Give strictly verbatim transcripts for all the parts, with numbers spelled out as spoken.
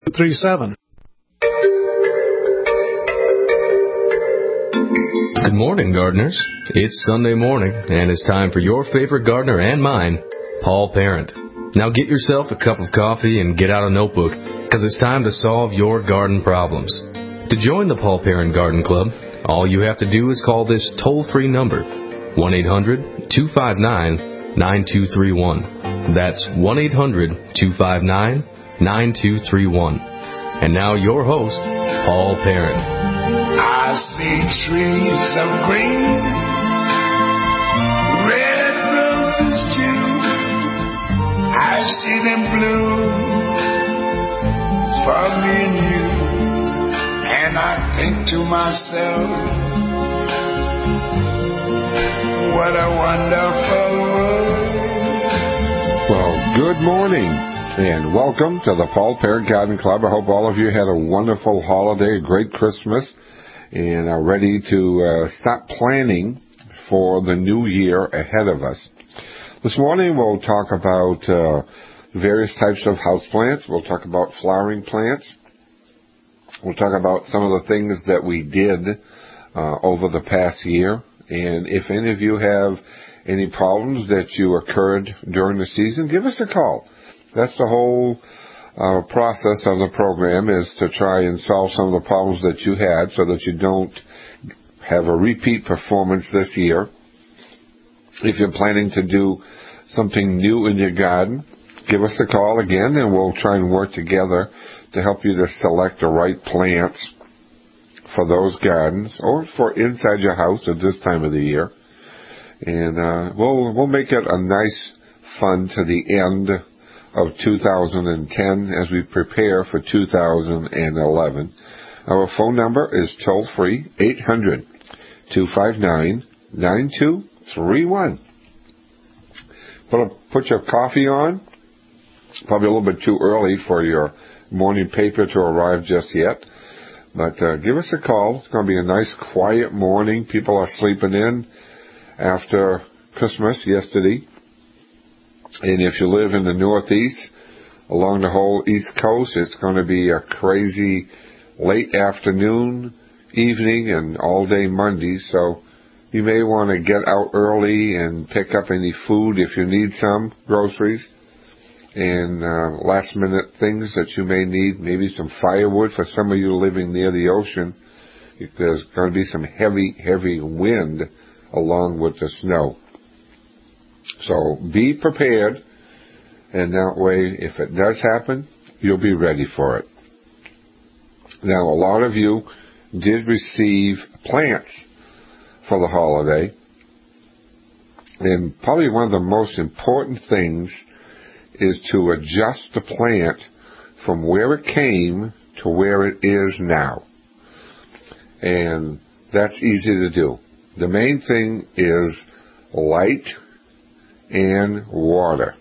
three seven. Good morning, gardeners. It's Sunday morning, and it's time for your favorite gardener and mine, Paul Parent. Now get yourself a cup of coffee and get out a notebook, because it's time to solve your garden problems. To join the Paul Parent Garden Club, all you have to do is call this toll-free number, one eight hundred two five nine nine two three one. That's one eight hundred two five nine nine two three one. And now your host, Paul Parent. I see trees of green, red roses too. I see them bloom for me and you. And I think to myself, what a wonderful world. Well, good morning, and welcome to the Paul Parent Garden Club. I hope all of you had a wonderful holiday, a great Christmas, and are ready to uh, start planning for the new year ahead of us. This morning we'll talk about uh, various types of houseplants. We'll talk about flowering plants. We'll talk about some of the things that we did uh, over the past year. And if any of you have any problems that you occurred during the season, give us a call. That's the whole uh, process of the program, is to try and solve some of the problems that you had so that you don't have a repeat performance this year. If you're planning to do something new in your garden, give us a call again, and we'll try and work together to help you to select the right plants for those gardens or for inside your house at this time of the year. And uh, we'll we'll make it a nice fun to the end of two thousand ten as we prepare for two thousand eleven. Our phone number is toll-free, eight hundred two five nine nine two three one. Put, a, put your coffee on. Probably a little bit too early for your morning paper to arrive just yet. But uh, give us a call. It's going to be a nice, quiet morning. People are sleeping in after Christmas yesterday. And if you live in the Northeast, along the whole East Coast, it's going to be a crazy late afternoon, evening, and all-day Monday. So you may want to get out early and pick up any food if you need some, groceries, and uh, last-minute things that you may need, maybe some firewood for some of you living near the ocean. There's going to be some heavy, heavy wind along with the snow. So be prepared, and that way, if it does happen, you'll be ready for it. Now, a lot of you did receive plants for the holiday, and probably one of the most important things is to adjust the plant from where it came to where it is now. And that's easy to do. The main thing is light and water.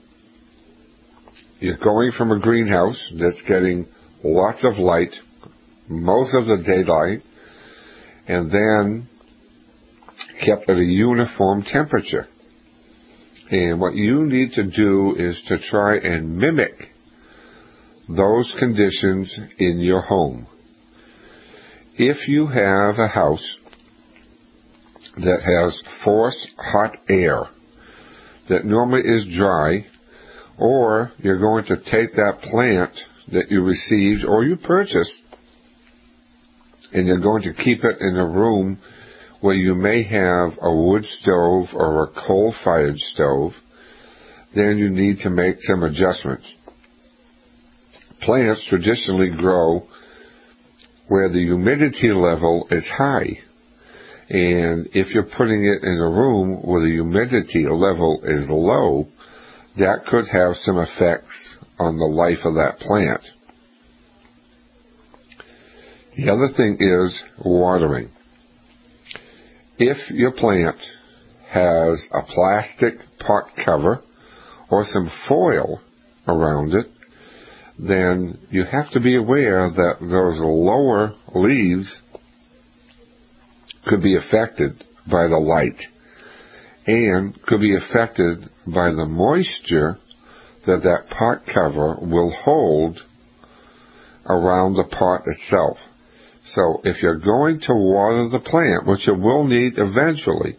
You're going from a greenhouse that's getting lots of light, most of the daylight, and then kept at a uniform temperature. And what you need to do is to try and mimic those conditions in your home. If you have a house that has forced hot air that normally is dry, or you're going to take that plant that you received or you purchased and you're going to keep it in a room where you may have a wood stove or a coal-fired stove, then you need to make some adjustments. Plants traditionally grow where the humidity level is high. And if you're putting it in a room where the humidity level is low, that could have some effects on the life of that plant. The other thing is watering. If your plant has a plastic pot cover or some foil around it, then you have to be aware that those lower leaves could be affected by the light and could be affected by the moisture that that pot cover will hold around the pot itself. So if you're going to water the plant, which you will need eventually,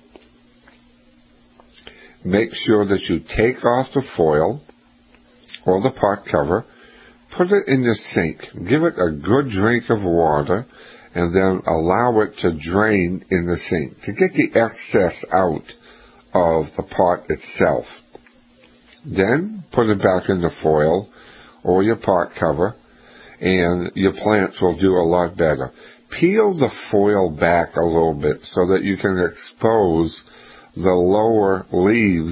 make sure that you take off the foil or the pot cover, put it in the sink, give it a good drink of water, and then allow it to drain in the sink to get the excess out of the pot itself. Then put it back in the foil or your pot cover, and your plants will do a lot better. Peel the foil back a little bit so that you can expose the lower leaves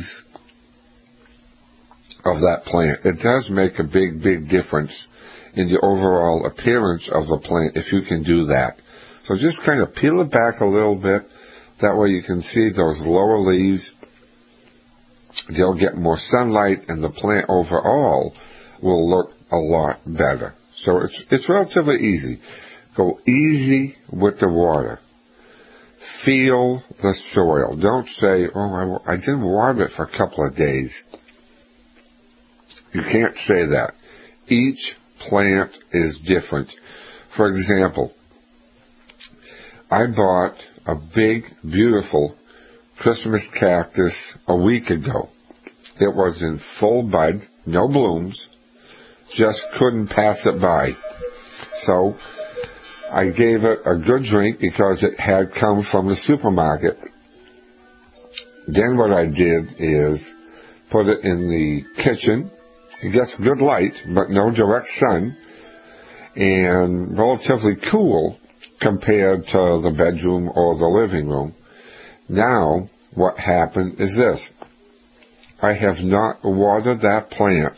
of that plant. It does make a big, big difference in the overall appearance of the plant if you can do that. So just kind of peel it back a little bit. That way you can see those lower leaves. They'll get more sunlight, and the plant overall will look a lot better. So it's it's relatively easy. Go easy with the water. Feel the soil. Don't say, oh, I, I didn't water it for a couple of days. You can't say that. Each plant is different. For example, I bought a big, beautiful Christmas cactus a week ago. It was in full bud, no blooms, just couldn't pass it by. So I gave it a good drink because it had come from the supermarket. Then what I did is put it in the kitchen. It gets good light, but no direct sun, and relatively cool compared to the bedroom or the living room. Now, what happened is this. I have not watered that plant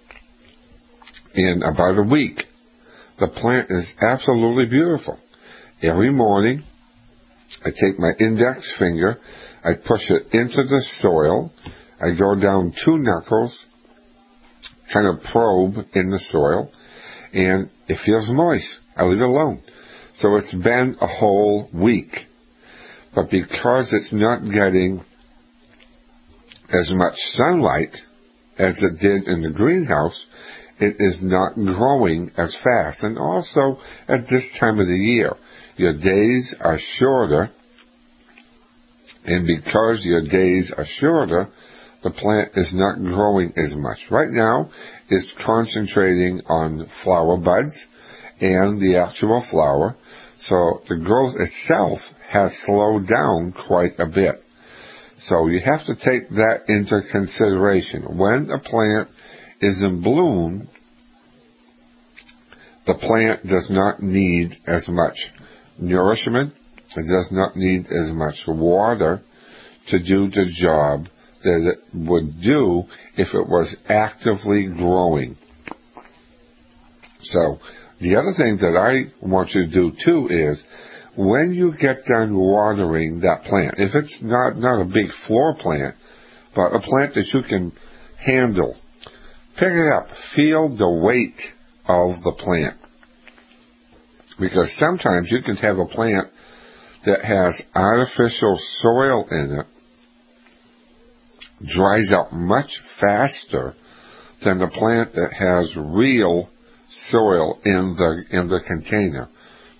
in about a week. The plant is absolutely beautiful. Every morning, I take my index finger, I push it into the soil, I go down two knuckles, kind of probe in the soil, and it feels moist. I leave it alone. So it's been a whole week. But because it's not getting as much sunlight as it did in the greenhouse, it is not growing as fast. And also, at this time of the year, your days are shorter, and because your days are shorter, the plant is not growing as much. Right now, it's concentrating on flower buds and the actual flower, so the growth itself has slowed down quite a bit. So you have to take that into consideration. When a plant is in bloom, the plant does not need as much nourishment, it does not need as much water to do the job that it would do if it was actively growing. So the other thing that I want you to do too is, when you get done watering that plant, if it's not, not a big floor plant, but a plant that you can handle, pick it up, feel the weight of the plant. Because sometimes you can have a plant that has artificial soil in it, dries out much faster than the plant that has real soil in the in the container.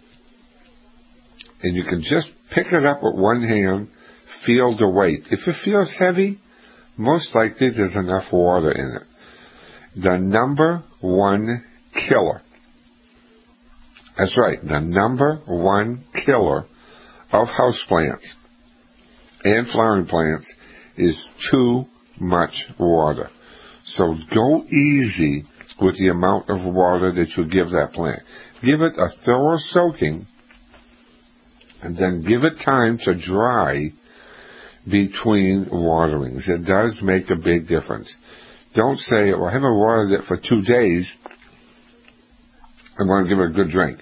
And you can just pick it up with one hand, feel the weight. If it feels heavy, most likely there's enough water in it. The number one killer, that's right, the number one killer of houseplants and flowering plants is too much water. So go easy with the amount of water that you give that plant. Give it a thorough soaking, and then give it time to dry between waterings. It does make a big difference. Don't say, well, I haven't watered it for two days. I'm going to give it a good drink.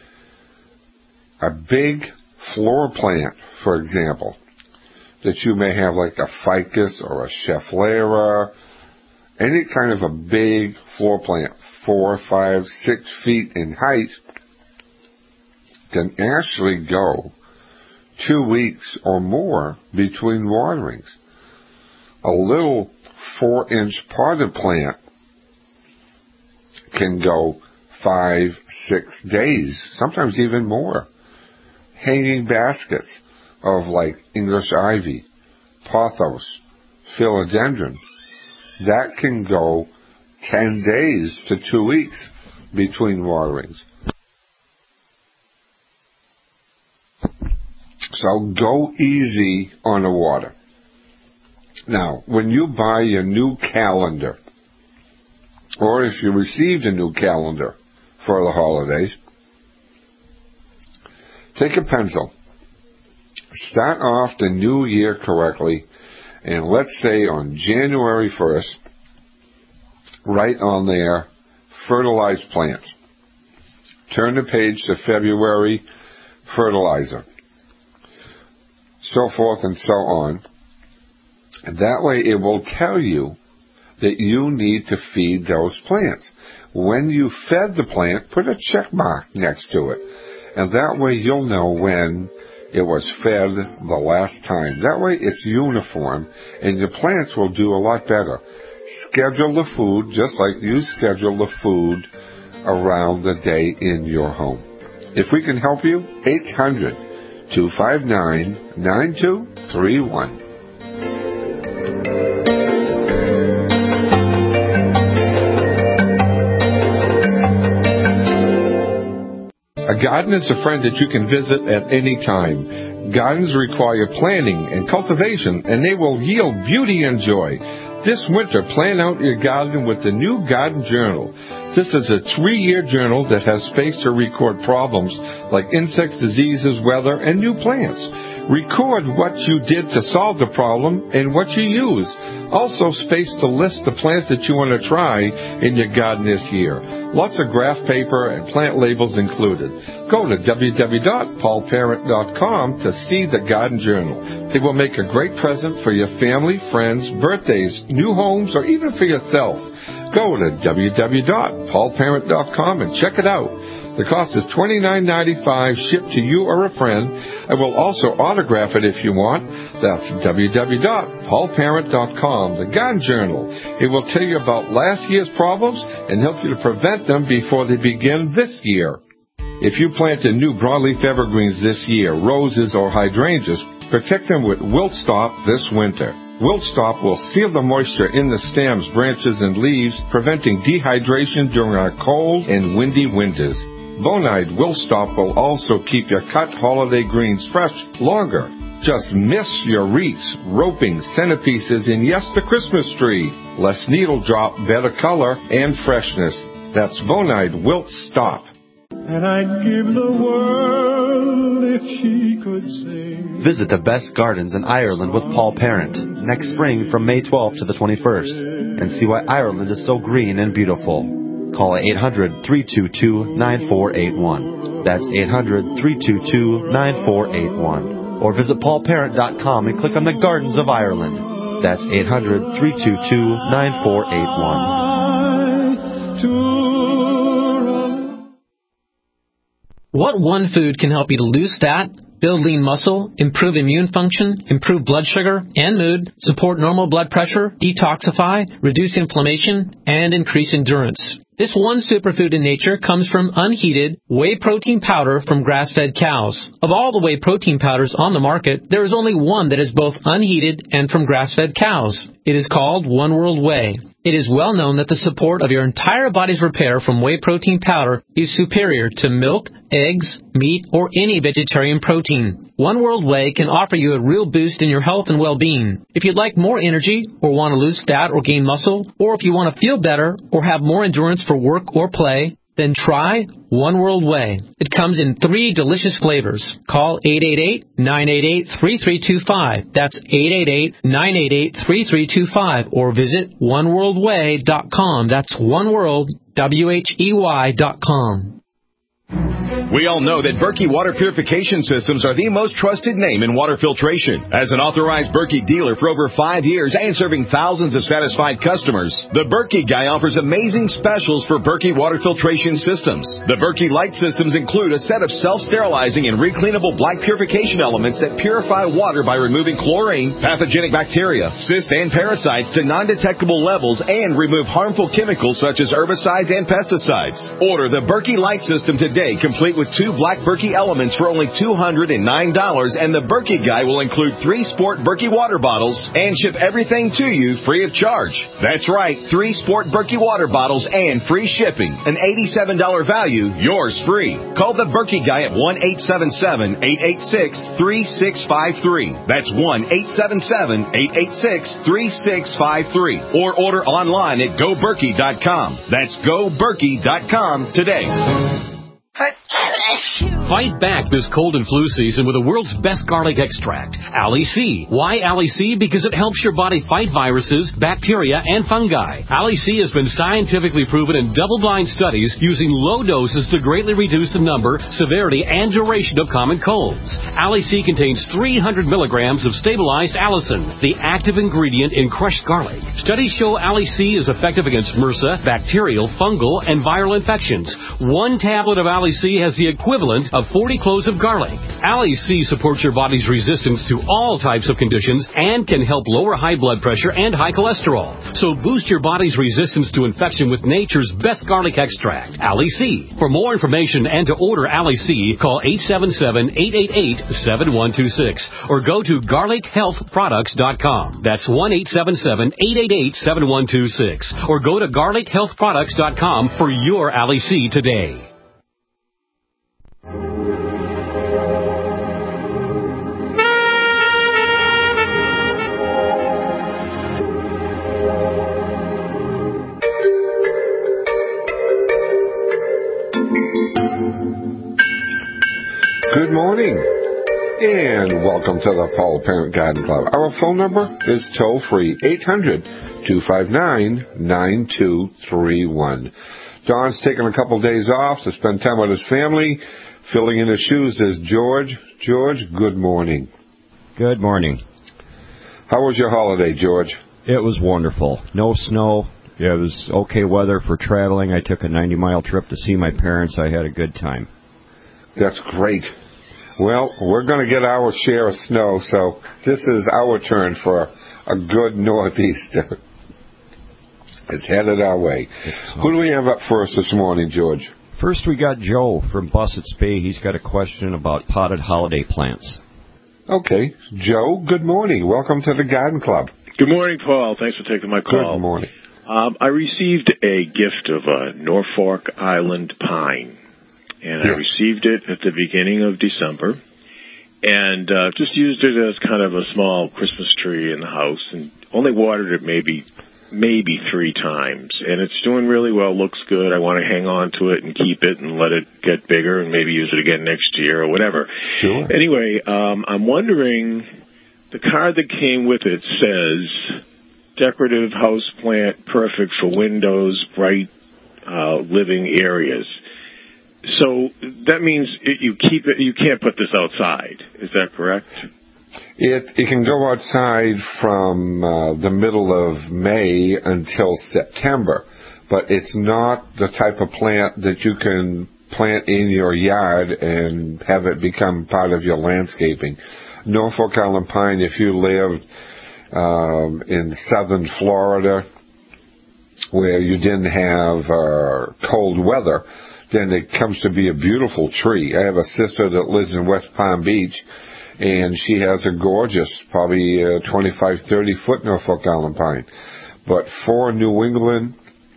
A big floor plant, for example, that you may have, like a ficus or a schefflera, any kind of a big floor plant, four, five, six feet in height, can actually go two weeks or more between waterings. A little four-inch potted plant can go five, six days, sometimes even more. Hanging baskets of like English ivy, pothos, philodendron, that can go ten days to two weeks between waterings. So go easy on the water. Now, when you buy your new calendar, or if you received a new calendar for the holidays, take a pencil, start off the new year correctly, and let's say on January first, write on there, fertilize plants. Turn the page to February, fertilizer. So forth and so on. And that way it will tell you that you need to feed those plants. When you fed the plant, put a check mark next to it. And that way you'll know when it was fed the last time. That way it's uniform and your plants will do a lot better. Schedule the food just like you schedule the food around the day in your home. If we can help you, eight hundred, two five nine, nine two three one. A garden is a friend that you can visit at any time. Gardens require planning and cultivation, and they will yield beauty and joy. This winter, plan out your garden with the new Garden Journal. This is a three-year journal that has space to record problems like insects, diseases, weather, and new plants. Record what you did to solve the problem and what you used. Also space to list the plants that you want to try in your garden this year. Lots of graph paper and plant labels included. Go to w w w dot paul parent dot com to see the Garden Journal. They will make a great present for your family, friends, birthdays, new homes, or even for yourself. Go to w w w dot paul parent dot com and check it out. The cost is twenty-nine ninety-five, shipped to you or a friend. I will also autograph it if you want. That's w w w dot paul parent dot com, the Garden Journal. It will tell you about last year's problems and help you to prevent them before they begin this year. If you planted new broadleaf evergreens this year, roses or hydrangeas, protect them with Wilt Stop this winter. Wilt Stop will seal the moisture in the stems, branches, and leaves, preventing dehydration during our cold and windy winters. Bonide Wilt Stop will also keep your cut holiday greens fresh longer. Just miss your wreaths, roping, centerpieces, and yes, the Christmas tree. Less needle drop, better color, and freshness. That's Bonide Wilt Stop. And I'd give the world if she could sing. Visit the best gardens in Ireland with Paul Parent next spring from May twelfth to the twenty-first and see why Ireland is so green and beautiful. Call eight hundred, three two two, nine four eight one. That's eight hundred, three two two, nine four eight one. Or visit paul parent dot com and click on the Gardens of Ireland. That's eight hundred, three two two, nine four eight one. What one food can help you to lose fat, build lean muscle, improve immune function, improve blood sugar and mood, support normal blood pressure, detoxify, reduce inflammation, and increase endurance? This one superfood in nature comes from unheated whey protein powder from grass-fed cows. Of all the whey protein powders on the market, there is only one that is both unheated and from grass-fed cows. It is called One World Whey. It is well known that the support of your entire body's repair from whey protein powder is superior to milk, eggs, meat, or any vegetarian protein. One World Whey can offer you a real boost in your health and well-being. If you'd like more energy, or want to lose fat or gain muscle, or if you want to feel better or have more endurance for work or play, then try One World Whey. It comes in three delicious flavors. Call eight eight eight, nine eight eight, three three two five. That's eight eight eight, nine eight eight, three three two five. Or visit one world way dot com. That's One World, W H E Y dot com. We all know that Berkey Water Purification Systems are the most trusted name in water filtration. As an authorized Berkey dealer for over five years and serving thousands of satisfied customers, the Berkey Guy offers amazing specials for Berkey Water Filtration Systems. The Berkey Light Systems include a set of self-sterilizing and recleanable black purification elements that purify water by removing chlorine, pathogenic bacteria, cysts, and parasites to non-detectable levels and remove harmful chemicals such as herbicides and pesticides. Order the Berkey Light System today, complete with two black Berkey elements for only two hundred nine dollars, and the Berkey Guy will include three Sport Berkey water bottles and ship everything to you free of charge. That's right, three Sport Berkey water bottles and free shipping. An eighty-seven dollars value, yours free. Call the Berkey Guy at one eight seven seven, eight eight six, three six five three. That's one eight seven seven, eight eight six, three six five three. Or order online at go berkey dot com. That's go berkey dot com today. Fight back this cold and flu season with the world's best garlic extract, Ali C. Why Ali C? Because it helps your body fight viruses, bacteria, and fungi. Ali C has been scientifically proven in double-blind studies using low doses to greatly reduce the number, severity, and duration of common colds. Ali C contains three hundred milligrams of stabilized allicin, the active ingredient in crushed garlic. Studies show Ali C is effective against MRSA, bacterial, fungal, and viral infections. One tablet of Ali C has the equivalent of forty cloves of garlic. Ali C supports your body's resistance to all types of conditions and can help lower high blood pressure and high cholesterol. So boost your body's resistance to infection with nature's best garlic extract, Ali C. For more information and to order Ali C, call eight seven seven, eight eight eight, seven one two six or go to garlic health products dot com. That's one eight seven seven, eight eight eight, seven one two six or go to garlic health products dot com for your Ali C today. Good morning, and welcome to the Paul Parent Garden Club. Our phone number is toll-free, eight hundred, two five nine, nine two three one. Don's taking a couple days off to spend time with his family. Filling in his shoes is George. George, good morning. Good morning. How was your holiday, George? It was wonderful. No snow. It was okay weather for traveling. I took a ninety-mile trip to see my parents. I had a good time. That's great. Well, we're going to get our share of snow, so this is our turn for a good northeaster. It's headed our way. Who do we have up first this morning, George? First, we got Joe from Bussett's Bay. He's got a question about potted holiday plants. Okay. Joe, good morning. Welcome to the Garden Club. Good morning, Paul. Thanks for taking my call. Good morning. Um, I received a gift of a Norfolk Island pine. And yes. I received it at the beginning of December, and uh, just used it as kind of a small Christmas tree in the house, and only watered it maybe maybe three times. And it's doing really well, looks good. I want to hang on to it and keep it and let it get bigger and maybe use it again next year or whatever. Sure. Anyway, um, I'm wondering, the card that came with it says, decorative house plant, perfect for windows, bright uh, living areas. So that means it, you keep it. You can't put this outside. Is that correct? It it can go outside from uh, the middle of May until September, but it's not the type of plant that you can plant in your yard and have it become part of your landscaping. Norfolk Island pine, if you lived um, in southern Florida, where you didn't have uh, cold weather, then it comes to be a beautiful tree. I have a sister that lives in West Palm Beach, and she has a gorgeous, probably uh, twenty-five, thirty foot Norfolk Island pine. But for New England,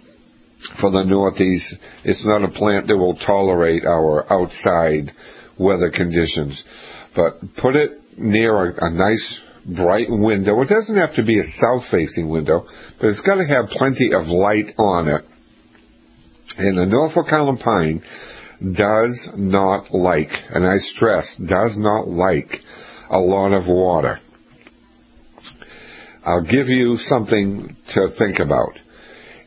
for the Northeast, it's not a plant that will tolerate our outside weather conditions. But put it near a, a nice, bright window. It doesn't have to be a south-facing window, but it's got to have plenty of light on it. And the Norfolk Island pine does not like, and I stress, does not like a lot of water. I'll give you something to think about.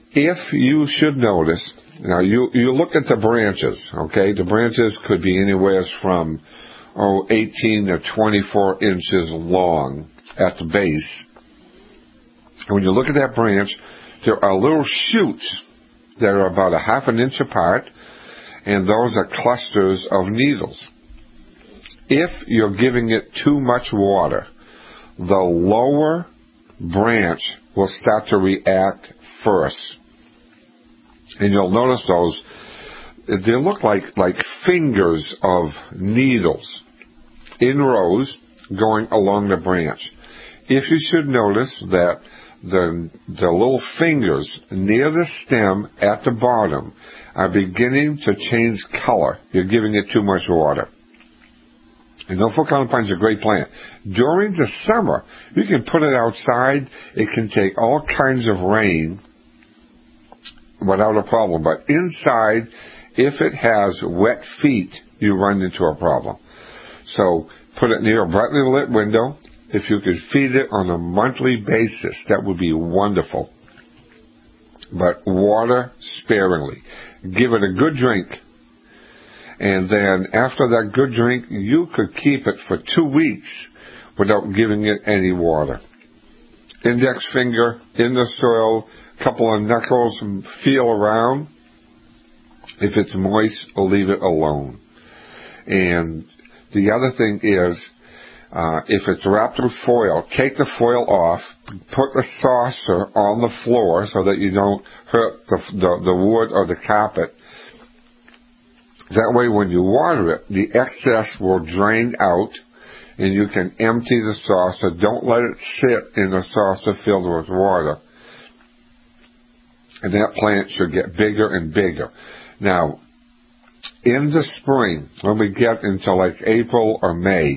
if you should notice, now you, you look at the branches, okay? The branches could be anywhere from, oh, eighteen to twenty-four inches long at the base. And when you look at that branch, there are little shoots that are about a half an inch apart, and those are clusters of needles. If you're giving it too much water, the lower branch will start to react first. And you'll notice those, they look like, like fingers of needles in rows going along the branch. If you should notice that the, the little fingers near the stem at the bottom are beginning to change color, you're giving it too much water. And Norfolk Island Pine is a great plant. During the summer, you can put it outside. It can take all kinds of rain without a problem. But inside, if it has wet feet, you run into a problem. So put it near a brightly lit window. If you could feed it on a monthly basis, that would be wonderful. But water sparingly. Give it a good drink. And then after that good drink, you could keep it for two weeks without giving it any water. Index finger in the soil, couple of knuckles, and feel around. If it's moist, leave it alone. And the other thing is, uh, if it's wrapped with foil, take the foil off, put the saucer on the floor so that you don't hurt the, the, the wood or the carpet. That way when you water it, the excess will drain out and you can empty the saucer. Don't let it sit in the saucer filled with water. And that plant should get bigger and bigger. Now, in the spring, when we get into like April or May,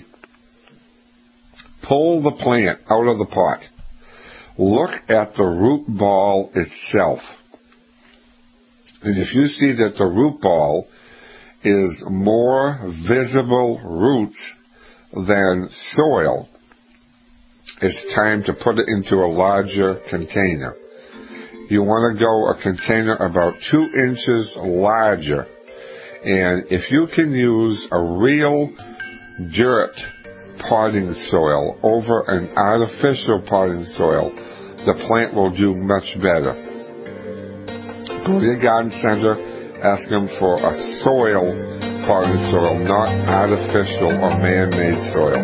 pull the plant out of the pot. Look at the root ball itself. And if you see that the root ball is more visible roots than soil, it's time to put it into a larger container. You want to go a container about two inches larger. And if you can use a real dirt potting soil over an artificial potting soil, the plant will do much better. Go to your garden center. Ask them for a soil potting soil, not artificial or man-made soil.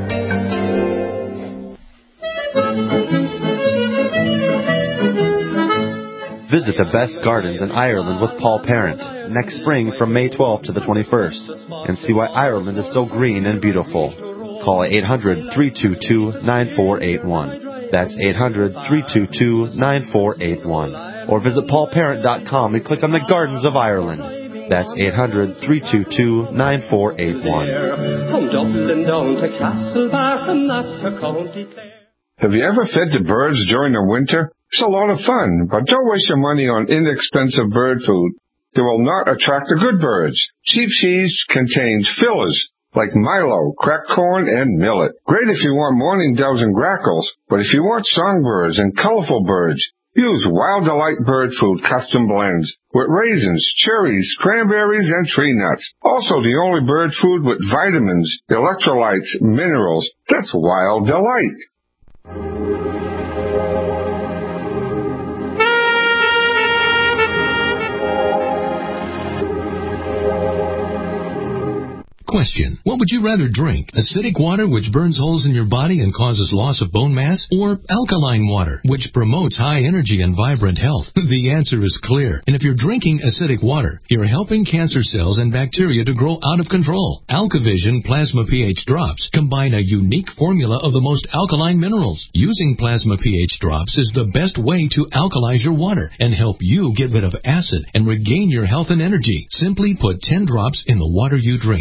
Visit the best gardens in Ireland with Paul Parent next spring from May twelfth to the twenty-first and see why Ireland is so green and beautiful. Call eight hundred, three two two, nine four eight one. That's eight hundred, three two two, nine four eight one. Or visit paul parent dot com and click on the Gardens of Ireland. That's eight hundred, three two two, nine four eight one. Have you ever fed the birds during the winter? It's a lot of fun, but don't waste your money on inexpensive bird food. They will not attract the good birds. Cheap seeds contains fillers like milo, cracked corn, and millet. Great if you want mourning doves and grackles, but if you want songbirds and colorful birds, use Wild Delight Bird Food Custom Blends with raisins, cherries, cranberries, and tree nuts. Also the only bird food with vitamins, electrolytes, minerals. That's Wild Delight. Question. What would you rather drink? Acidic water, which burns holes in your body and causes loss of bone mass? Or alkaline water, which promotes high energy and vibrant health? The answer is clear. And if you're drinking acidic water, you're helping cancer cells and bacteria to grow out of control. AlkaVision Plasma pH Drops combine a unique formula of the most alkaline minerals. Using Plasma pH Drops is the best way to alkalize your water and help you get rid of acid and regain your health and energy. Simply put ten drops in the water you drink to raise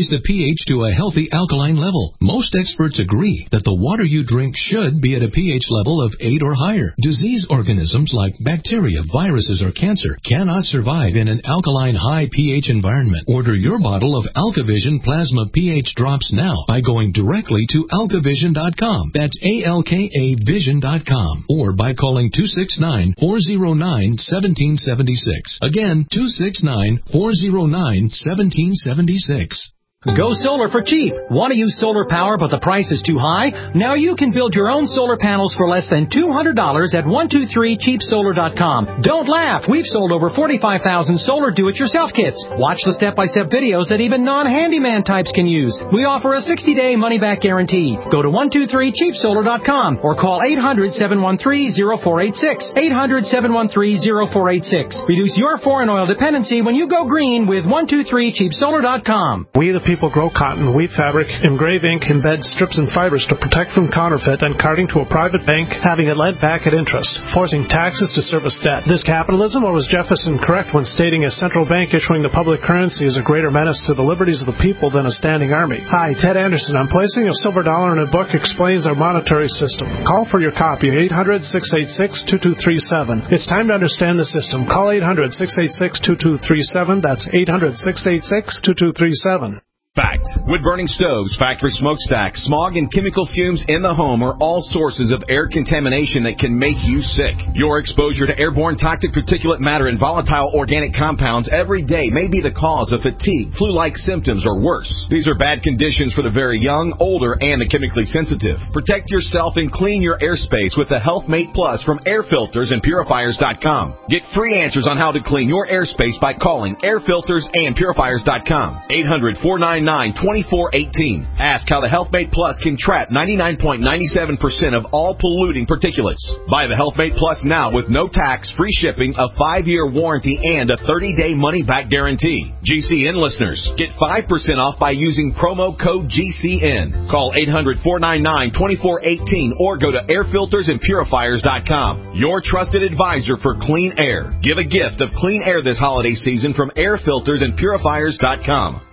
raise the pH to a healthy alkaline level. Most experts agree that the water you drink should be at a pH level of eight or higher. Disease organisms like bacteria, viruses, or cancer cannot survive in an alkaline high pH environment. Order your bottle of AlkaVision Plasma pH drops now by going directly to alka vision dot com. That's A L K A vision dot com. Or by calling two six nine, four zero nine, one seven seven six. Again, two six nine, four zero nine, one seven seven six. Go solar for cheap. Want to use solar power but the price is too high? Now you can build your own solar panels for less than two hundred dollars at one two three cheap solar dot com. Don't laugh. We've sold over forty-five thousand solar do-it-yourself kits. Watch the step-by-step videos that even non-handyman types can use. We offer a sixty-day money-back guarantee. Go to one two three cheap solar dot com or call eight hundred, seven one three, zero four eight six. eight hundred, seven one three, zero four eight six. Reduce your foreign oil dependency when you go green with one two three cheap solar dot com. We the people grow cotton, weave fabric, engrave ink, embed strips and fibers to protect from counterfeit and carting to a private bank, having it lent back at interest, forcing taxes to service debt. This capitalism, or was Jefferson correct when stating a central bank issuing the public currency is a greater menace to the liberties of the people than a standing army? Hi, Ted Anderson. I'm placing a silver dollar in a book explains our monetary system. Call for your copy, eight hundred, six eight six, two two three seven. It's time to understand the system. Call eight hundred, six eight six, two two three seven. That's eight hundred, six eight six, two two three seven. Fact. Wood-burning stoves, factory smokestacks, smog, and chemical fumes in the home are all sources of air contamination that can make you sick. Your exposure to airborne toxic particulate matter and volatile organic compounds every day may be the cause of fatigue, flu-like symptoms, or worse. These are bad conditions for the very young, older, and the chemically sensitive. Protect yourself and clean your airspace with the HealthMate Plus from air filters and purifiers dot com. Get free answers on how to clean your airspace by calling air filters and purifiers dot com. eight hundred, four nine nine, two four one eight. Ask how the HealthMate Plus can trap ninety-nine point nine seven percent of all polluting particulates. Buy the HealthMate Plus now with no tax, free shipping, a five-year warranty, and a thirty-day money-back guarantee. G C N listeners, get five percent off by using promo code G C N. Call eight hundred, four nine nine, two four one eight or go to air filters and purifiers dot com. Your trusted advisor for clean air. Give a gift of clean air this holiday season from air filters and purifiers dot com.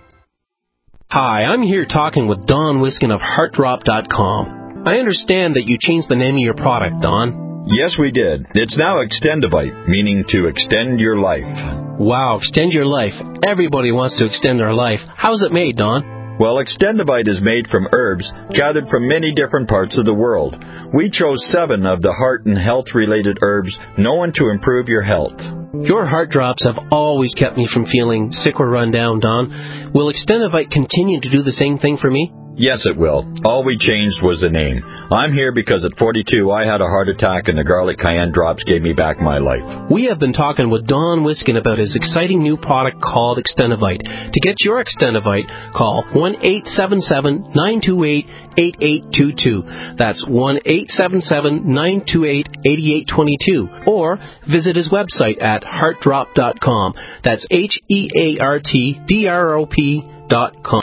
Hi, I'm here talking with Don Wiskin of heart drop dot com. I understand that you changed the name of your product, Don. Yes, we did. It's now Extendivite, meaning to extend your life. Wow, extend your life. Everybody wants to extend their life. How's it made, Don? Well, Extendivite is made from herbs gathered from many different parts of the world. We chose seven of the heart and health-related herbs known to improve your health. Your heart drops have always kept me from feeling sick or run down, Don. Will Extendivite continue to do the same thing for me? Yes, it will. All we changed was the name. I'm here because at forty-two I had a heart attack and the garlic cayenne drops gave me back my life. We have been talking with Don Wiskin about his exciting new product called Extendivite. To get your Extendivite, call one eight seven seven, nine two eight, eight eight two two. That's one eight seven seven, nine two eight, eight eight two two. Or visit his website at heart drop dot com. That's H E A R T D R O P dot com.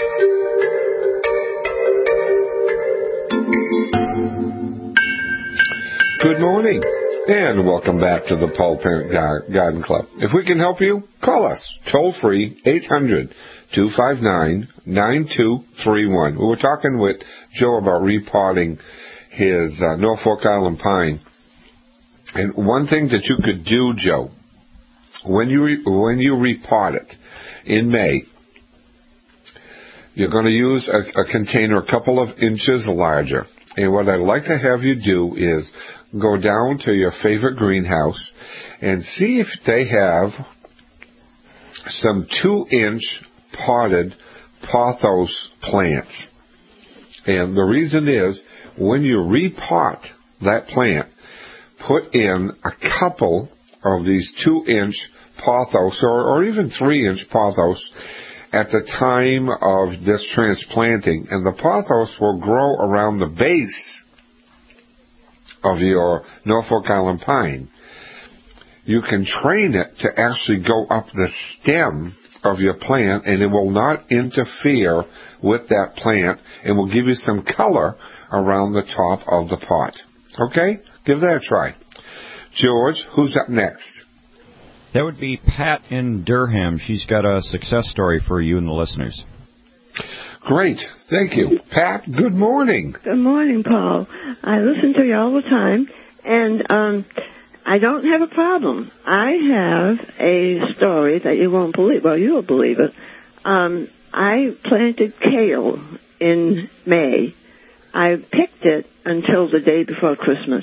Good morning, and welcome back to the Paul Parent Garden Club. If we can help you, call us. Toll free, eight hundred, two five nine, nine two three one. We were talking with Joe about repotting his uh, Norfolk Island pine. And one thing that you could do, Joe, when you re- when you repot it in May, you're going to use a, a container a couple of inches larger. And what I'd like to have you do is go down to your favorite greenhouse and see if they have some two-inch potted pothos plants. And the reason is, when you repot that plant, put in a couple of these two-inch pothos or, or even three-inch pothos at the time of this transplanting, and the pothos will grow around the base of your Norfolk Island pine. You can train it to actually go up the stem of your plant, and it will not interfere with that plant, and will give you some color around the top of the pot. Okay? Give that a try. George, who's up next? That would be Pat in Durham. She's got a success story for you and the listeners. Great. Thank you. Pat, good morning. Good morning, Paul. I listen to you all the time, and um, I don't have a problem. I have a story that you won't believe. Well, you'll believe it. Um, I planted kale in May. I picked it until the day before Christmas.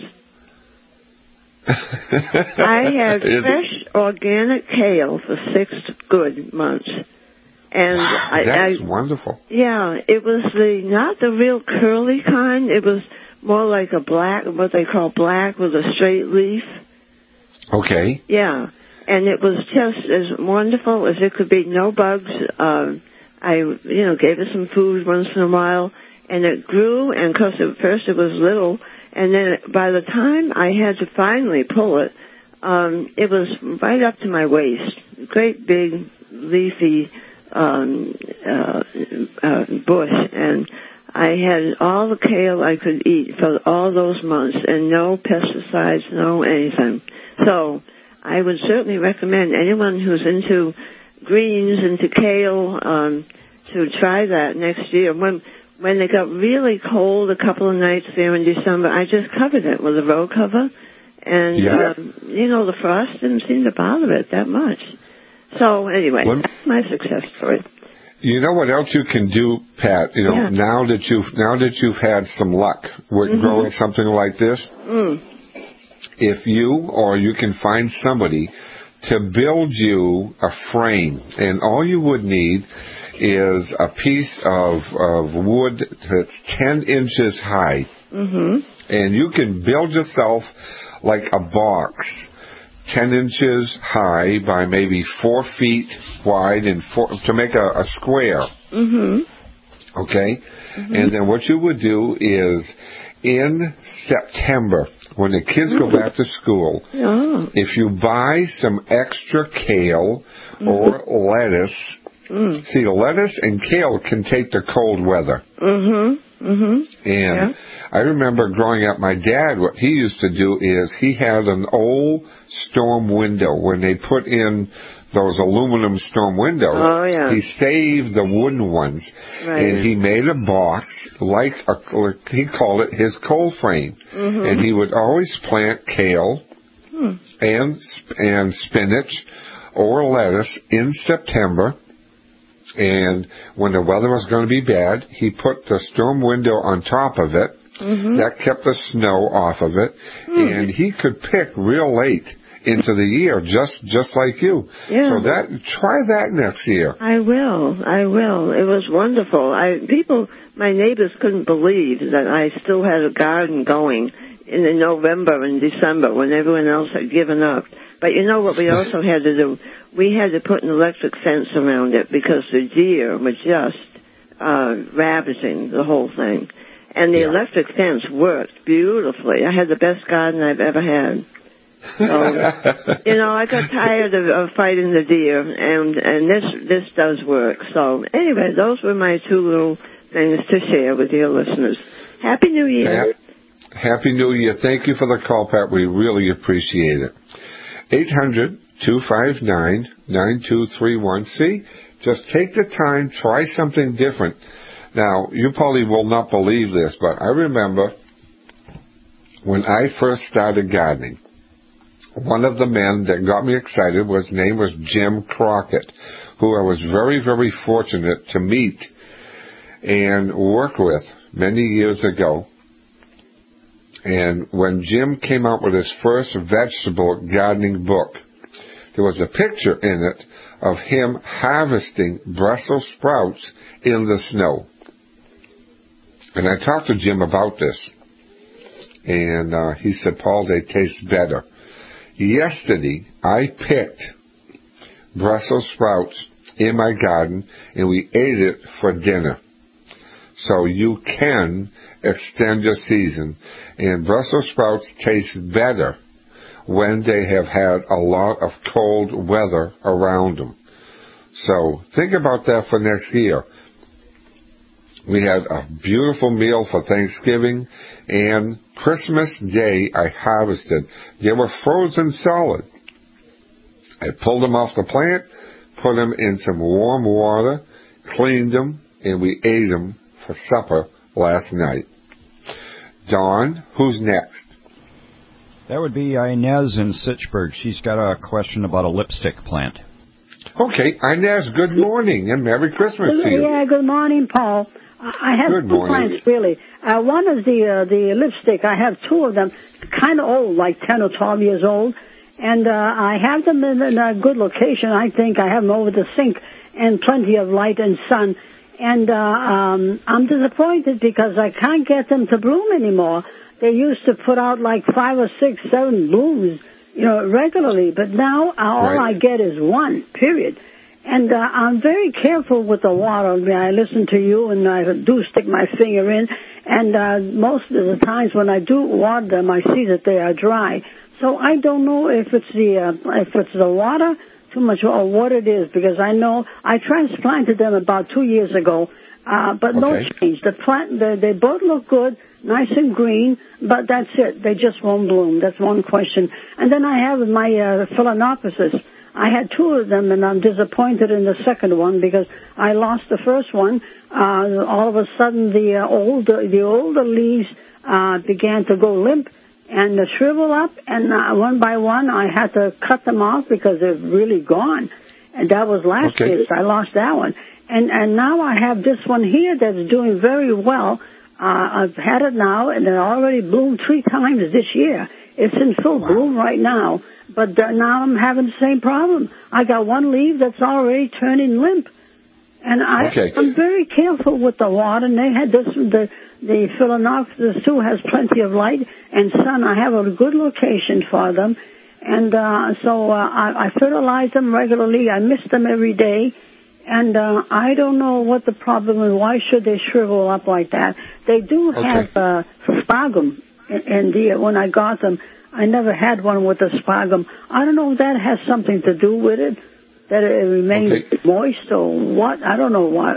I had fresh, organic kale for six good months. And wow, I, that's I, wonderful. Yeah, it was the not the real curly kind. It was more like a black, what they call black with a straight leaf. Okay. Yeah, and it was just as wonderful as it could be. No bugs. Um, I, you know, gave it some food once in a while, and it grew. And because at first it was little, and then by the time I had to finally pull it, um, it was right up to my waist. Great big leafy. Um, uh, uh, bush, and I had all the kale I could eat for all those months, and no pesticides, no anything. So I would certainly recommend anyone who's into greens, into kale, um, to try that next year. When when it got really cold a couple of nights there in December, I just covered it with a row cover, and yeah. um, you know, the frost didn't seem to bother it that much. So anyway, well, that's my success story. You know what else you can do, Pat? You know, yeah. now that you've now that you've had some luck with mm-hmm. growing something like this, mm. if you or you can find somebody to build you a frame, and all you would need is a piece of of wood that's ten inches high, mm-hmm. and you can build yourself like a box. ten inches high by maybe four feet wide and four, to make a, a square. Mm-hmm. Okay? Mm-hmm. And then what you would do is in September, when the kids mm-hmm. go back to school, oh. if you buy some extra kale mm-hmm. or lettuce, mm. see, lettuce and kale can take the cold weather. Mm-hmm. Mm-hmm. And yeah. I remember growing up, my dad, what he used to do is he had an old storm window. When they put in those aluminum storm windows, oh, yeah. he saved the wooden ones, right. and he made a box like a, he called it his cold frame, mm-hmm. and he would always plant kale hmm. and and spinach or lettuce in September. And when the weather was going to be bad, he put the storm window on top of it. Mm-hmm. That kept the snow off of it. Mm. And he could pick real late into the year, just just like you. Yeah. So that try that next year. I will. I will. It was wonderful. I people, my neighbors couldn't believe that I still had a garden going in the November and December when everyone else had given up. But you know what we also had to do? We had to put an electric fence around it because the deer were just uh, ravaging the whole thing. And the yeah. electric fence worked beautifully. I had the best garden I've ever had. So, you know, I got tired of, of fighting the deer, and, and this this does work. So anyway, those were my two little things to share with your listeners. Happy New Year. Happy New Year. Thank you for the call, Pat. We really appreciate it. eight hundred, two five nine, nine two three one. See, just take the time, try something different. Now, you probably will not believe this, but I remember when I first started gardening, one of the men that got me excited, was his name was Jim Crockett, who I was very, very fortunate to meet and work with many years ago. And when Jim came out with his first vegetable gardening book, there was a picture in it of him harvesting Brussels sprouts in the snow. And I talked to Jim about this, and uh, he said, Paul, they taste better. Yesterday, I picked Brussels sprouts in my garden, and we ate it for dinner. So you can extend your season, and Brussels sprouts taste better when they have had a lot of cold weather around them. So think about that for next year. We had a beautiful meal for Thanksgiving, and Christmas Day I harvested. They were frozen solid. I pulled them off the plant, put them in some warm water, cleaned them, and we ate them for supper last night. Dawn, who's next? That would be Inez in Sitchburg. She's got a question about a lipstick plant. Okay, Inez, good morning and Merry Christmas to you. Yeah, good morning, Paul. I have good two morning. plants, really. Uh, one is the uh, the lipstick. I have two of them, kind of old, like ten or twelve years old. And uh, I have them in, in a good location, I think. I have them over the sink and plenty of light and sun. And uh, um, I'm disappointed because I can't get them to bloom anymore. They used to put out like five or six, seven blooms, you know, regularly. But now uh, all right. I get is one, period. And uh, I'm very careful with the water. I, mean, I listen to you, and I do stick my finger in. And uh, most of the times when I do water them, I see that they are dry. So I don't know if it's the uh, if it's the water too much or what it is, because I know I transplanted them about two years ago, uh, but okay. no change. The plant, they, they both look good, nice and green, but that's it. They just won't bloom. That's one question. And then I have my uh, Phalaenopsis. I had two of them, and I'm disappointed in the second one because I lost the first one. Uh, all of a sudden, the uh, older the older leaves uh, began to go limp and uh, shrivel up, and uh, one by one, I had to cut them off because they're really gone. And that was last okay. year. So I lost that one. And and now I have this one here that's doing very well. Uh, I've had it now, and it already bloomed three times this year. It's in full wow. bloom right now. But uh, now I'm having the same problem. I got one leaf that's already turning limp. And I, okay. I'm very careful with the water. And they had this, the, the Phalaenopsis too has plenty of light and sun. I have a good location for them. And uh, so uh, I, I fertilize them regularly. I mist them every day. And uh, I don't know what the problem is. Why should they shrivel up like that? They do okay. have uh, sphagnum. And the, when I got them, I never had one with a sphagnum. I don't know if that has something to do with it, that it remains okay. moist or what. I don't know what.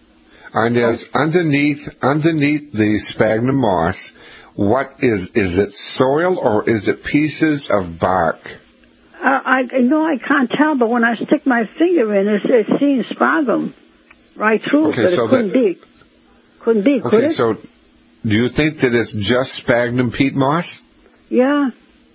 And there's underneath underneath the sphagnum moss, what is is it soil or is it pieces of bark? Uh, I know I can't tell, but when I stick my finger in, it, it seems sphagnum right through, okay, but so it couldn't that, be. Couldn't be, could okay, it? so do you think that it's just sphagnum peat moss? Yeah.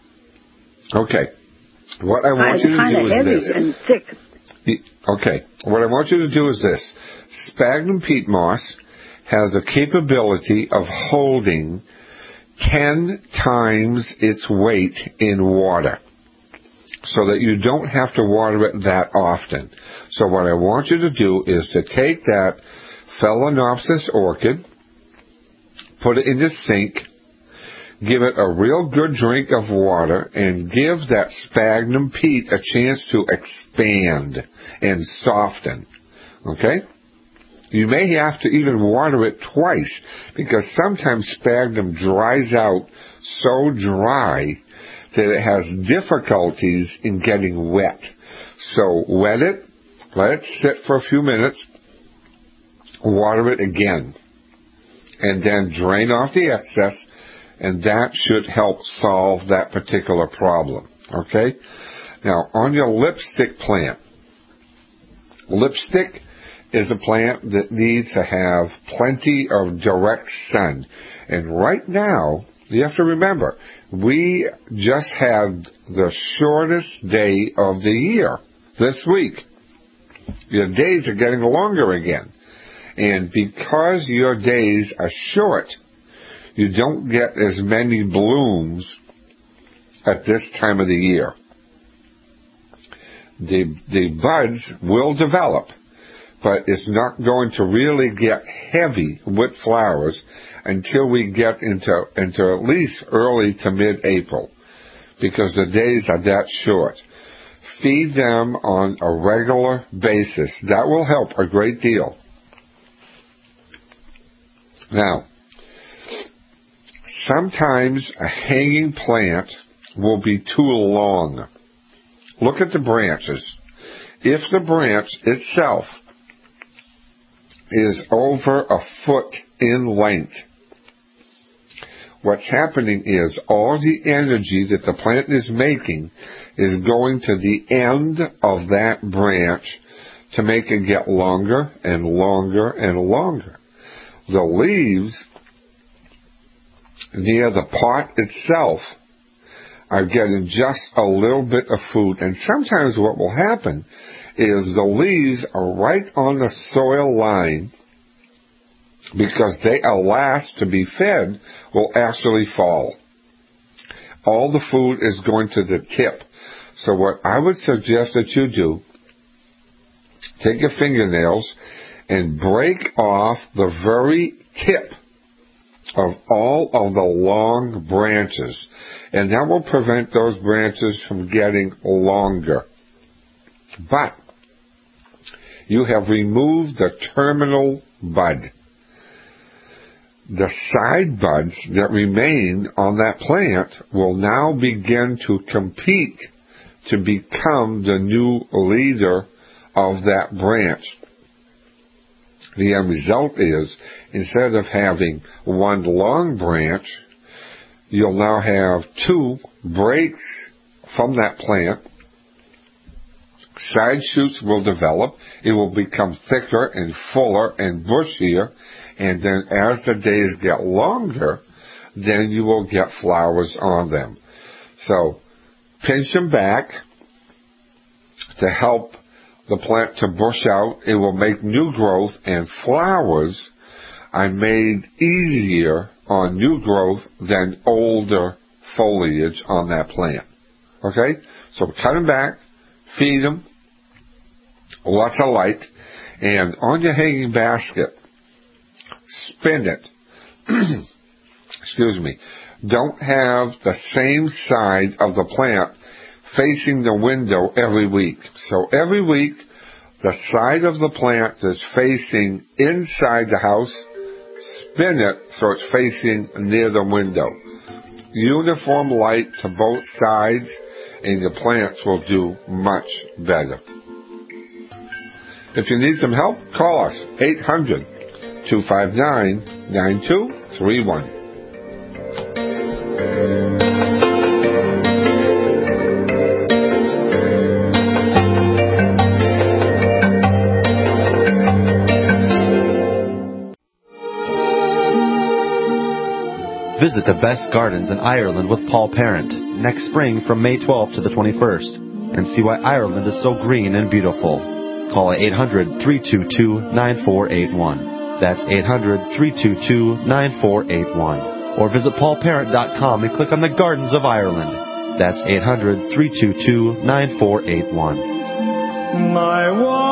Okay. What I want it's you to kind do of is heavy this. and thick. Okay. What I want you to do is this. Sphagnum peat moss has a capability of holding ten times its weight in water, so that you don't have to water it that often. So what I want you to do is to take that Phalaenopsis orchid, put it in the sink, give it a real good drink of water, and give that sphagnum peat a chance to expand and soften. Okay? You may have to even water it twice, because sometimes sphagnum dries out so dry that it has difficulties in getting wet. So wet it, let it sit for a few minutes, water it again, and then drain off the excess, and that should help solve that particular problem. Okay? Now, on your lipstick plant, lipstick is a plant that needs to have plenty of direct sun. And right now, you have to remember, we just had the shortest day of the year this week. Your days are getting longer again. And because your days are short, you don't get as many blooms at this time of the year. The, the buds will develop, but it's not going to really get heavy with flowers until we get into, into at least early to mid-April, because the days are that short. Feed them on a regular basis. That will help a great deal. Now, sometimes a hanging plant will be too long. Look at the branches. If the branch itself is over a foot in length, what's happening is all the energy that the plant is making is going to the end of that branch to make it get longer and longer and longer. The leaves near the pot itself are getting just a little bit of food. And sometimes what will happen is the leaves are right on the soil line, because they are last to be fed, will actually fall. All the food is going to the tip. So what I would suggest that you do, take your fingernails and break off the very tip of all of the long branches. And that will prevent those branches from getting longer. But you have removed the terminal bud. The side buds that remain on that plant will now begin to compete to become the new leader of that branch. The end result is, instead of having one long branch, you'll now have two breaks from that plant. Side shoots will develop. It will become thicker and fuller and bushier. And then as the days get longer, then you will get flowers on them. So pinch them back to help the plant to bush out. It will make new growth, and flowers are made easier on new growth than older foliage on that plant. Okay? So cut them back, feed them, lots of light, and on your hanging basket, spin it. Excuse me. Don't have the same side of the plant facing the window every week. So every week, the side of the plant that's facing inside the house, spin it so it's facing near the window. Uniform light to both sides, and your plants will do much better. If you need some help, call us, eight hundred, two five nine, nine two three one. Visit the best gardens in Ireland with Paul Parent next spring from May twelfth to the twenty-first and see why Ireland is so green and beautiful. Call eight hundred, three two two, nine four eight one. That's eight hundred, three two two, nine four eight one. Or visit paul parent dot com and click on the Gardens of Ireland. That's eight hundred, three two two, nine four eight one. My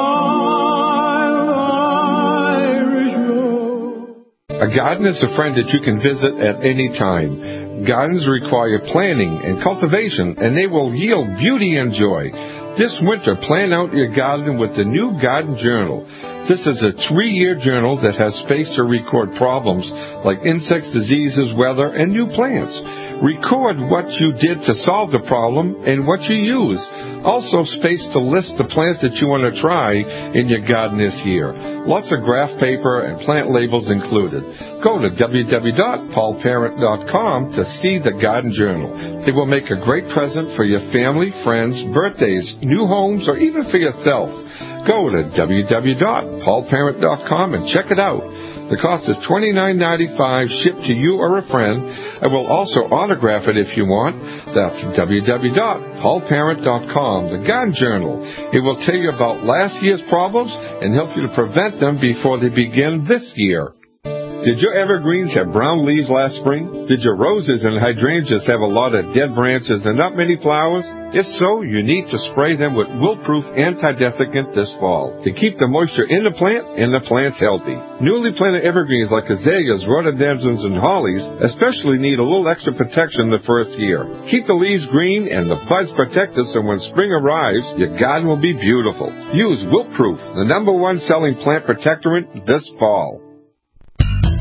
wild Irish rose. A garden is a friend that you can visit at any time. Gardens require planning and cultivation, and they will yield beauty and joy. This winter, plan out your garden with the new Garden Journal. This is a three-year journal that has space to record problems like insects, diseases, weather, and new plants. Record what you did to solve the problem and what you use. Also space to list the plants that you want to try in your garden this year. Lots of graph paper and plant labels included. Go to w w w dot paul parent dot com to see the Garden Journal. It will make a great present for your family, friends, birthdays, new homes, or even for yourself. Go to w w w dot paul parent dot com and check it out. The cost is twenty-nine ninety-five, shipped to you or a friend. I will also autograph it if you want. That's w w w dot paul parent dot com, the Garden Journal. It will tell you about last year's problems and help you to prevent them before they begin this year. Did your evergreens have brown leaves last spring? Did your roses and hydrangeas have a lot of dead branches and not many flowers? If so, you need to spray them with wilt-proof anti-desiccant this fall to keep the moisture in the plant and the plants healthy. Newly planted evergreens like azaleas, rhododendrons, and hollies especially need a little extra protection the first year. Keep the leaves green and the buds protected so when spring arrives, your garden will be beautiful. Use Wilt-Proof, the number one selling plant protectorant this fall.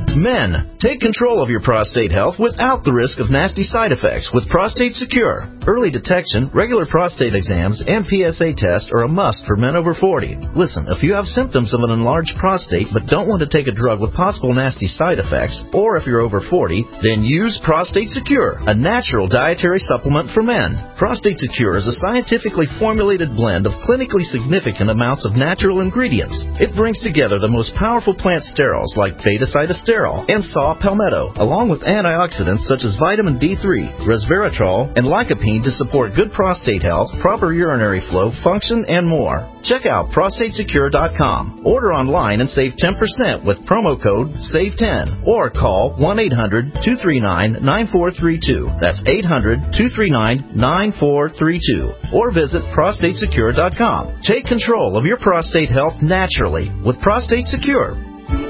Men, take control of your prostate health without the risk of nasty side effects with Prostate Secure. Early detection, regular prostate exams, and P S A tests are a must for men over forty. Listen, if you have symptoms of an enlarged prostate but don't want to take a drug with possible nasty side effects, or if you're over forty, then use Prostate Secure, a natural dietary supplement for men. Prostate Secure is a scientifically formulated blend of clinically significant amounts of natural ingredients. It brings together the most powerful plant sterols like Beta-Cytosterol and Saw Palmetto, along with antioxidants such as vitamin D three, resveratrol, and lycopene to support good prostate health, proper urinary flow, function, and more. Check out prostate secure dot com. Order online and save ten percent with promo code save ten or call one eight hundred two three nine nine four three two. That's eight hundred two three nine nine four three two. Or visit prostate secure dot com. Take control of your prostate health naturally with Prostate Secure.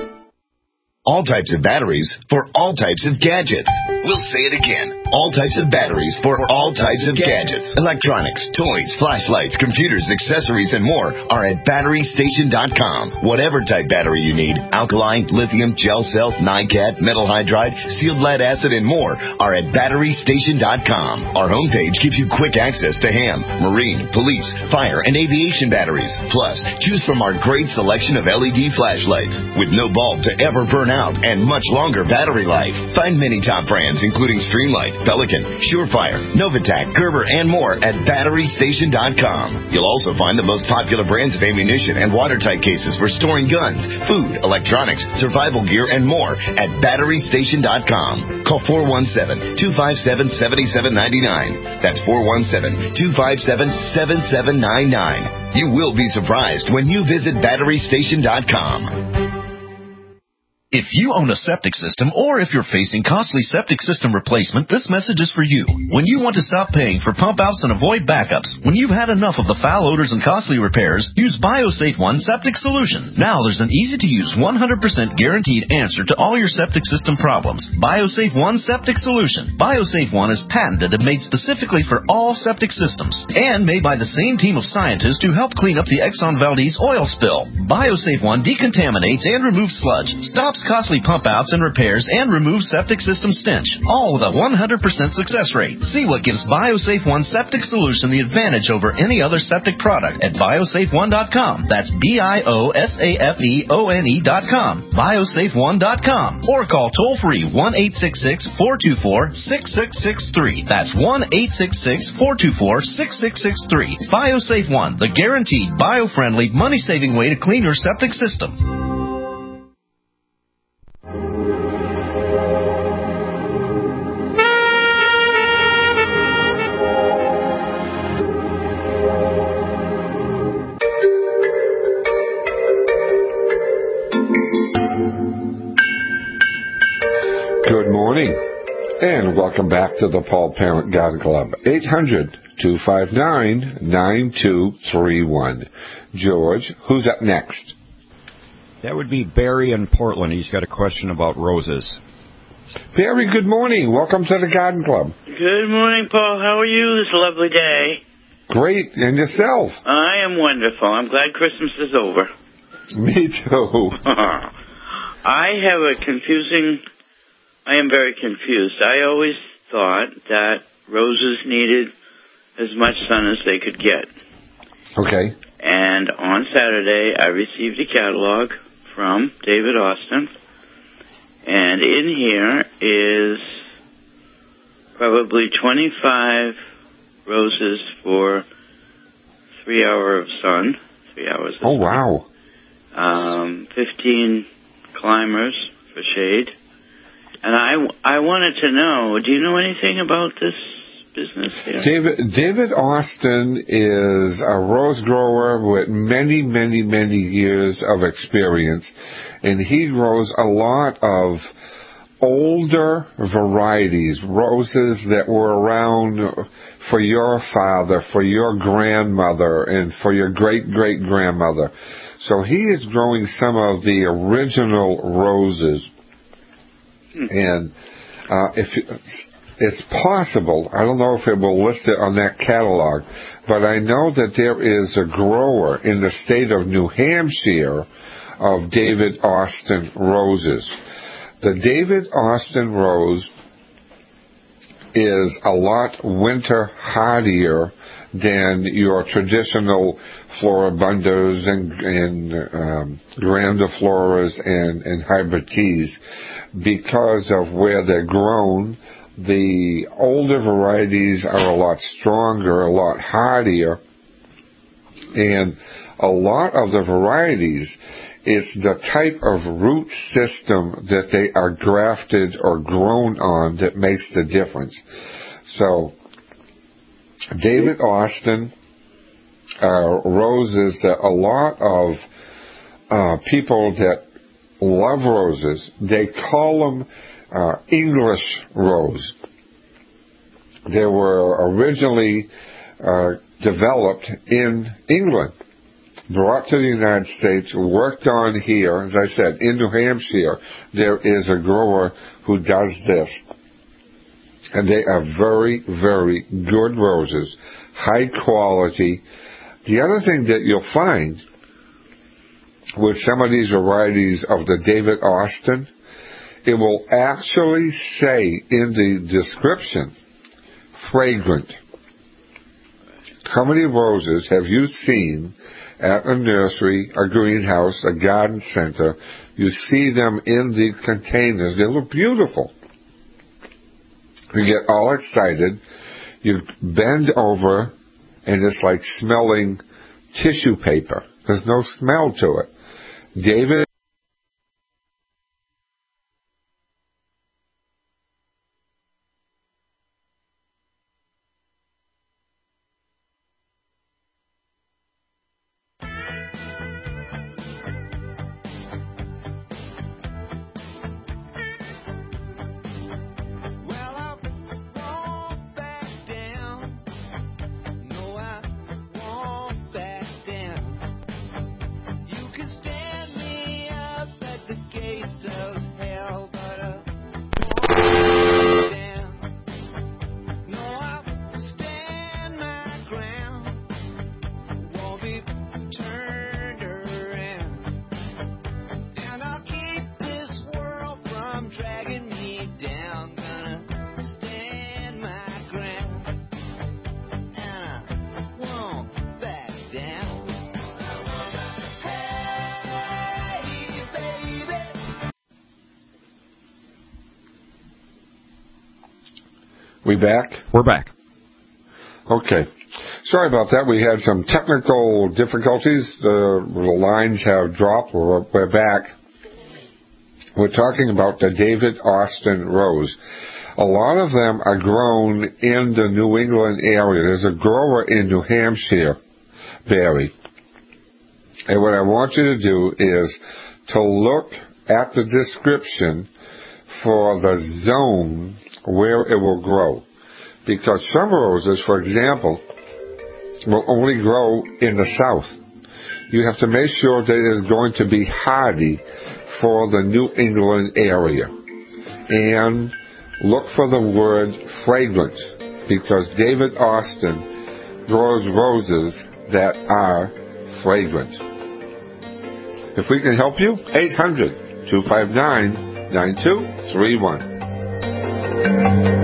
All types of batteries for all types of gadgets. We'll say it again. All types of batteries for all types of gadgets. Electronics, toys, flashlights, computers, accessories, and more are at battery station dot com. Whatever type battery you need, alkaline, lithium, gel cell, NiCad, metal hydride, sealed lead acid, and more are at battery station dot com. Our homepage gives you quick access to ham, marine, police, fire, and aviation batteries. Plus, choose from our great selection of L E D flashlights with no bulb to ever burn out and much longer battery life. Find many top brands including Streamlight, Pelican, Surefire, Novatac, Gerber, and more at battery station dot com. You'll also find the most popular brands of ammunition and watertight cases for storing guns, food, electronics, survival gear, and more at battery station dot com. Call four one seven two five seven seven seven nine nine. That's four one seven two five seven seven seven nine nine. You will be surprised when you visit battery station dot com. If you own a septic system or if you're facing costly septic system replacement, this message is for you. When you want to stop paying for pump outs and avoid backups, when you've had enough of the foul odors and costly repairs, use BioSafe One Septic Solution. Now there's an easy-to-use one hundred percent guaranteed answer to all your septic system problems. BioSafe One Septic Solution. BioSafe One is patented and made specifically for all septic systems and made by the same team of scientists to help clean up the Exxon Valdez oil spill. BioSafe One decontaminates and removes sludge, stops costly pump outs and repairs, and removes septic system stench, all with a one hundred percent success rate. See what gives BioSafe One Septic Solution the advantage over any other septic product at biosafe one dot com. That's B I O S A F E O N E dot com. biosafe one dot com. Or call toll-free one eight six six four two four six six six three. That's one eight six six four two four six six six three. BioSafe One, the guaranteed, bio-friendly, money-saving way to clean your septic system. Good morning, and welcome back to the Paul Parent Garden Club. eight hundred two five nine nine two three one. George, who's up next? That would be Barry in Portland. He's got a question about roses. Barry, good morning. Welcome to the Garden Club. Good morning, Paul. How are you this lovely day? Great. And yourself? I am wonderful. I'm glad Christmas is over. Me too. I have a confusing... I am very confused. I always thought that roses needed as much sun as they could get. Okay. And on Saturday, I received a catalog from David Austin. And in here is probably twenty-five roses for three hours of sun. Three hours of Oh, sun. wow. Um, fifteen climbers for shade. And I, I wanted to know, do you know anything about this business here? David, David Austin is a rose grower with many, many, many years of experience. And he grows a lot of older varieties, roses that were around for your father, for your grandmother, and for your great-great-grandmother. So he is growing some of the original roses. And uh, if it's possible, I don't know if it will list it on that catalog, but I know that there is a grower in the state of New Hampshire of David Austin roses. The David Austin rose is a lot winter hardier than your traditional floribundas and, and um, grandifloras and, and hybrid teas because of where they're grown. The older varieties are a lot stronger, a lot hardier, and a lot of the varieties, it's the type of root system that they are grafted or grown on that makes the difference. So, David Austin uh, roses that a lot of uh, people that love roses, they call them uh, English rose. They were originally uh, developed in England, brought to the United States, worked on here. As I said, in New Hampshire, there is a grower who does this. And they are very, very good roses, high quality. The other thing that you'll find with some of these varieties of the David Austin, it will actually say in the description, fragrant. How many roses have you seen at a nursery, a greenhouse, a garden center? You see them in the containers. They look beautiful. You get all excited. You bend over, and it's like smelling tissue paper. There's no smell to it. David We back? We're back. Okay. Sorry about that. We had some technical difficulties. The, the lines have dropped. We're, we're back. We're talking about the David Austin rose. A lot of them are grown in the New England area. There's a grower in New Hampshire, Barry. And what I want you to do is to look at the description for the zone where it will grow. Because some roses, for example, will only grow in the south. You have to make sure that it is going to be hardy for the New England area. And look for the word fragrant, because David Austin grows roses that are fragrant. If we can help you, eight hundred, two five nine, nine two three one.